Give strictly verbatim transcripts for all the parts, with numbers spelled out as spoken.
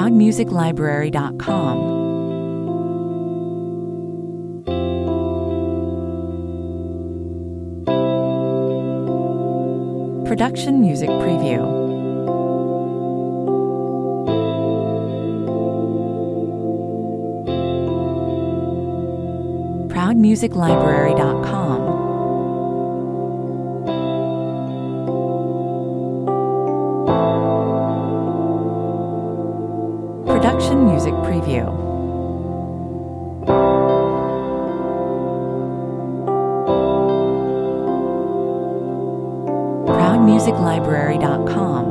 proud music library dot com. Production Music Preview. proud music library dot com. Production Music Preview. proud music library dot com.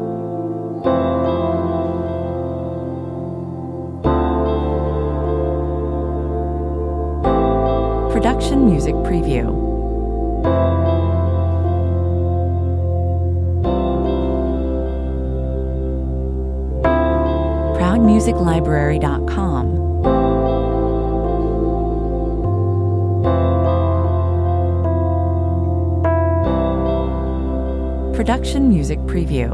Production Music Preview. proud music library dot com. Production Music Preview.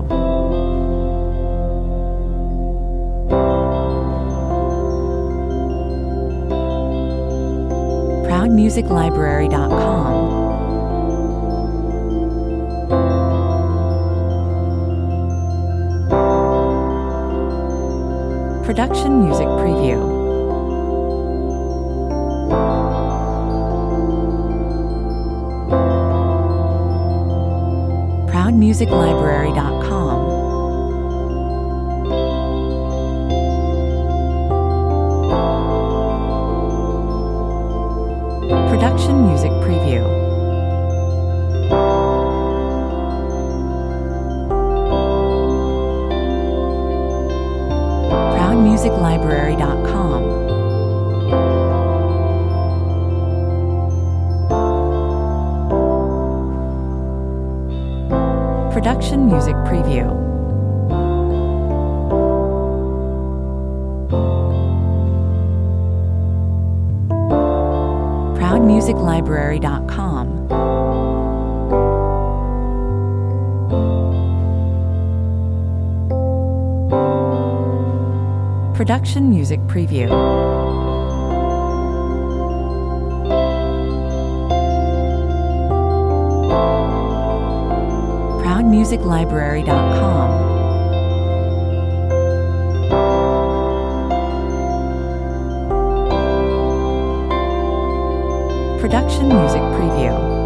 proud music library dot com. Production Music Preview. proud music library dot com. Production Music Preview. proud music library dot com. Production Music Preview. proud music library dot com. Production Music Preview. proud music library dot com. Production Music Preview.